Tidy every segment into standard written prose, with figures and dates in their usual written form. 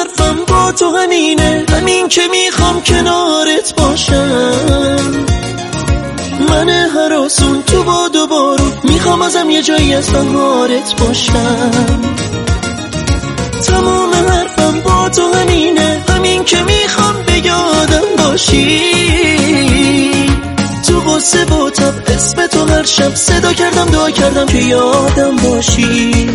حرفم با تو همینه، همین که میخوام کنارت باشم. من هراسون تو باد و بارون میخوام ازم یه جایی از بهارت باشم. تمام حرفم با تو همینه، همین که میخوام به یادم باشی. تو غصه با تب اسم تو هر شب صدا کردم، دعا کردم که یادم باشی.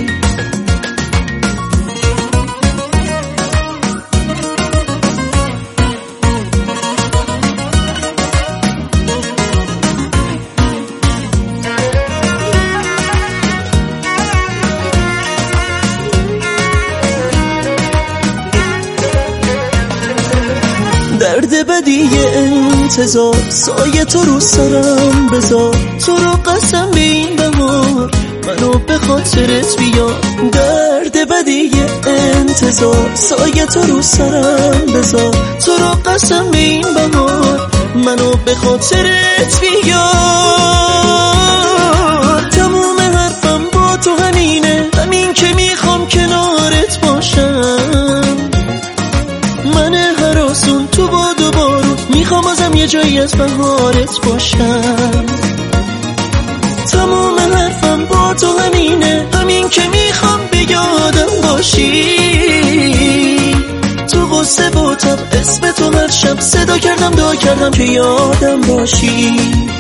درد بدی انتظار، سایه تو رو سرم بذار. تو رو قسم به این بهار منو به خاطرت بیار. درد بدی انتظار، سایه تو رو سرم بذار. تو رو قسم به این بهار منو به خاطرت بیار. تموم حرفم با تو همینه، همین که میخوام کنارت باشم. من هراسون تو باد و بارون میخوام ازم یه جایی از بهارت باشم. تمام حرفم با تو همینه، همین که میخوام به یادم باشی. تو غصه با تب اسم تو هر شب صدا کردم، دعا کردم که یادم باشی.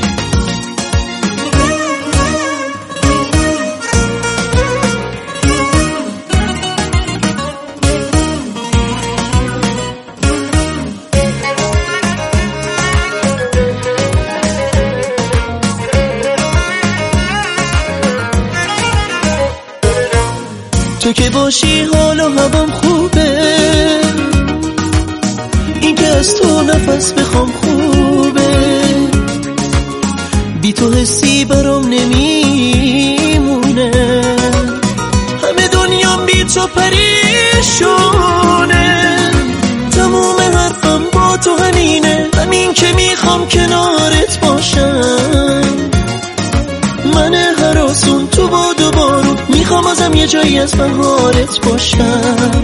تو که باشی حال و هوام خوبه، این که از تو نفس بخوام خوبه. بی تو حسی برام نمیمونه، همه دنیام بی تو پریشونه. تموم حرفم با تو همینه، همین که میخوام کنارت باشم. من هراسون تو باد و بارون میخوام ازم یه جایی از بهارت باشم.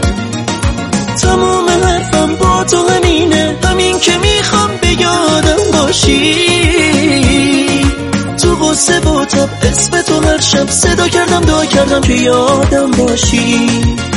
تمام حرفم با تو همینه، همین که میخوام به یادم باشی. تو غصه با تب اسم تو هر شب صدا کردم، دعا کردم که یادم باشی.